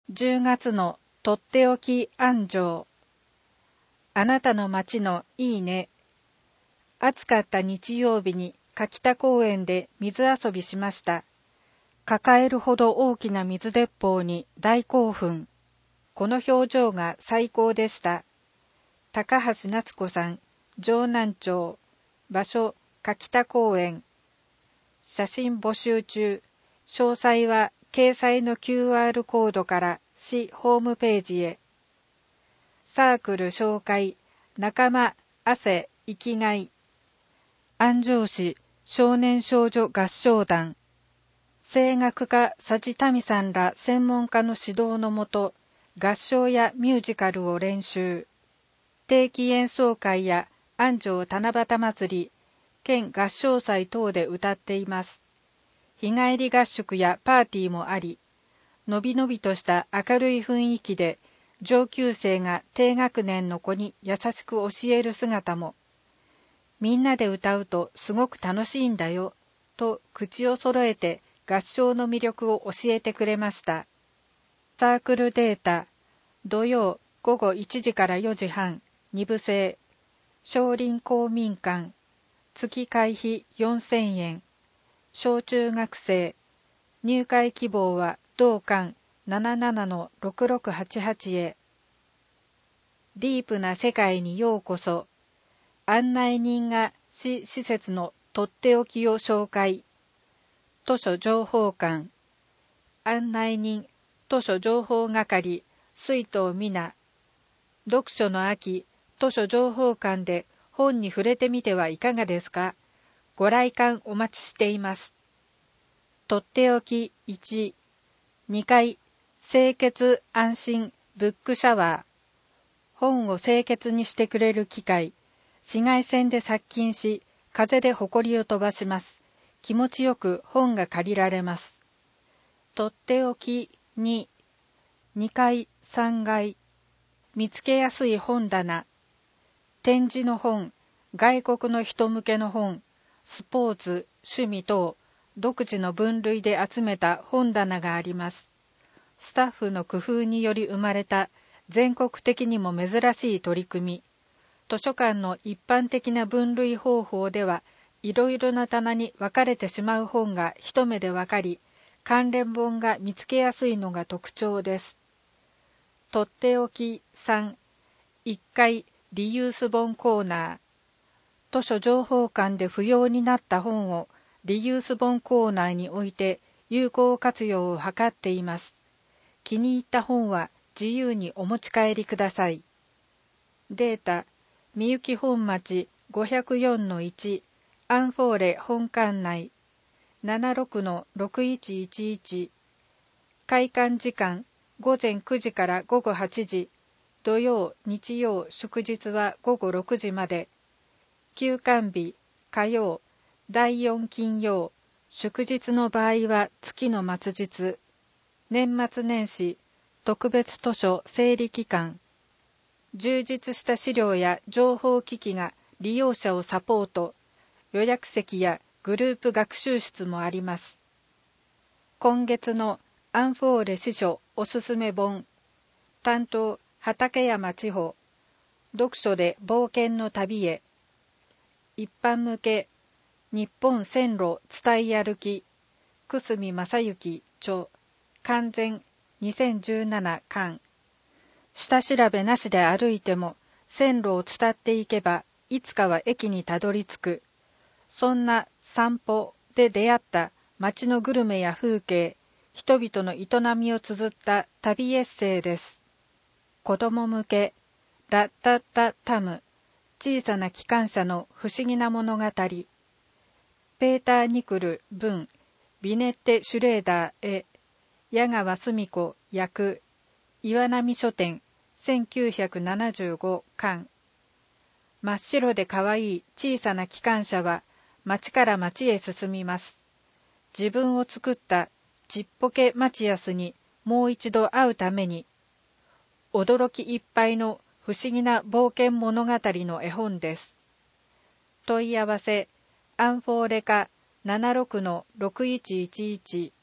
10月のとっておき安城。あなたの街のいいね。暑かった日曜日に柿田公園で水遊びしました。抱えるほど大きな水鉄砲に大興奮。この表情が最高でした。高橋夏子さん、城南町。場所、柿田公園。写真募集中。詳細は掲載の QR コードから市ホームページへ。サークル紹介、仲間、汗、生きがい。安城市少年少女合唱団。声楽家佐治民さんら専門家の指導のもと、合唱やミュージカルを練習。定期演奏会や安城七夕祭り、県合唱祭等で歌っています。日帰り合宿やパーティーもあり、のびのびとした明るい雰囲気で、上級生が低学年の子に優しく教える姿も、みんなで歌うとすごく楽しいんだよ、と口を揃えて合唱の魅力を教えてくれました。サークルデータ、土曜午後1時から4時半、2部制、少林公民館、月会費4000円、小中学生、入会希望は同館77-6688へ。ディープな世界にようこそ。案内人が市施設のとっておきを紹介。図書情報館。案内人、図書情報係、水藤美奈。読書の秋、図書情報館で本に触れてみてはいかがですか。ご来館お待ちしています。とっておき1、2階、清潔安心ブックシャワー。本を清潔にしてくれる機械。紫外線で殺菌し、風でほこりを飛ばします。気持ちよく本が借りられます。とっておき2、2階、3階。見つけやすい本棚。展示の本、外国の人向けの本、スポーツ、趣味等、独自の分類で集めた本棚があります。スタッフの工夫により生まれた全国的にも珍しい取り組み。図書館の一般的な分類方法ではいろいろな棚に分かれてしまう本が一目でわかり、関連本が見つけやすいのが特徴です。とっておき3、1階リユース本コーナー。図書情報館で不要になった本をリユース本コーナーに置いて有効活用を図っています。気に入った本は自由にお持ち帰りください。データ、みゆき本町 504-1 アンフォーレ本館内 76-6111。開館時間午前9時から午後8時、土曜、日曜、祝日は午後6時まで。休館日、火曜、第4金曜、祝日の場合は月の末日。年末年始、特別図書整理期間。充実した資料や情報機器が利用者をサポート。予約席やグループ学習室もあります。今月のアンフォーレ司書おすすめ本。担当、畠山千穂。読書で冒険の旅へ。一般向け、日本線路伝い歩き。久住正幸著。完全2017巻。下調べなしで歩いても線路を伝っていけばいつかは駅にたどり着く。そんな散歩で出会った街のグルメや風景、人々の営みを綴った旅エッセイです。子供向け、ラッタッタタム、小さな機関車の不思議な物語。ペーター・ニクル文、ビネッテ・シュレーダー絵、矢川澄子訳、岩波書店1975巻。真っ白でかわいい小さな機関車は町から町へ進みます。自分を作ったちっぽけマチアスにもう一度会うために。驚きいっぱいの不思議な冒険物語の絵本です。問い合わせアンフォーレカ 76-6111